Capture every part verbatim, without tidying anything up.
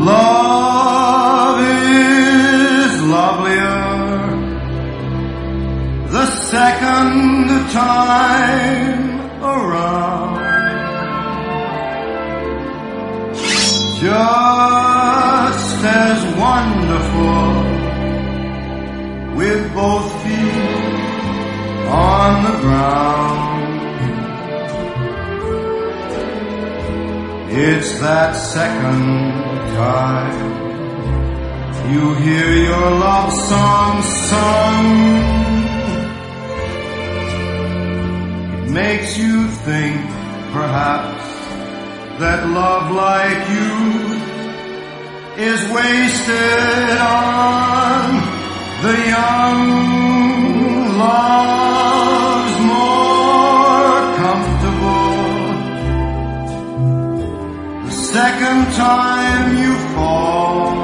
Love is lovelier the second time around. Just as wonderful with both feet on the ground. It's that second time you hear your love song sung. It makes you think, perhaps, that love like you is wasted on the young. Love's more comfortable the second time you fall,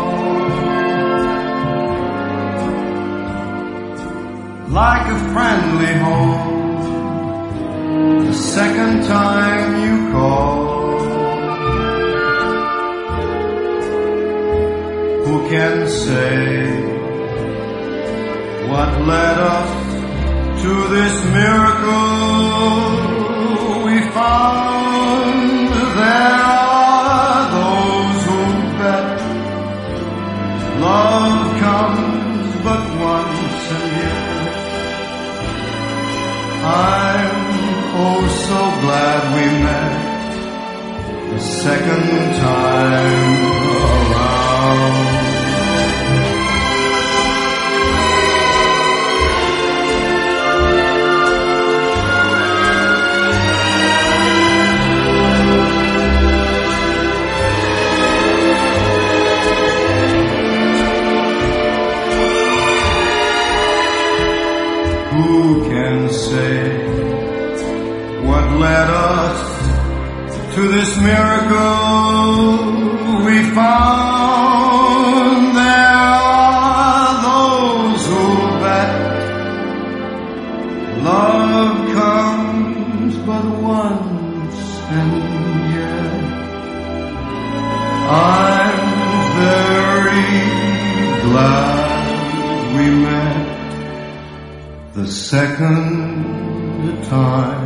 like a friendly home the second time you call. Who can say what led us to this miracle we found? There are those who bet love comes but once a year. I'm oh so glad we met the second time around. Who can say what led us to this miracle we found? There are those who bet love comes but once, and yet I'm very glad we met the second time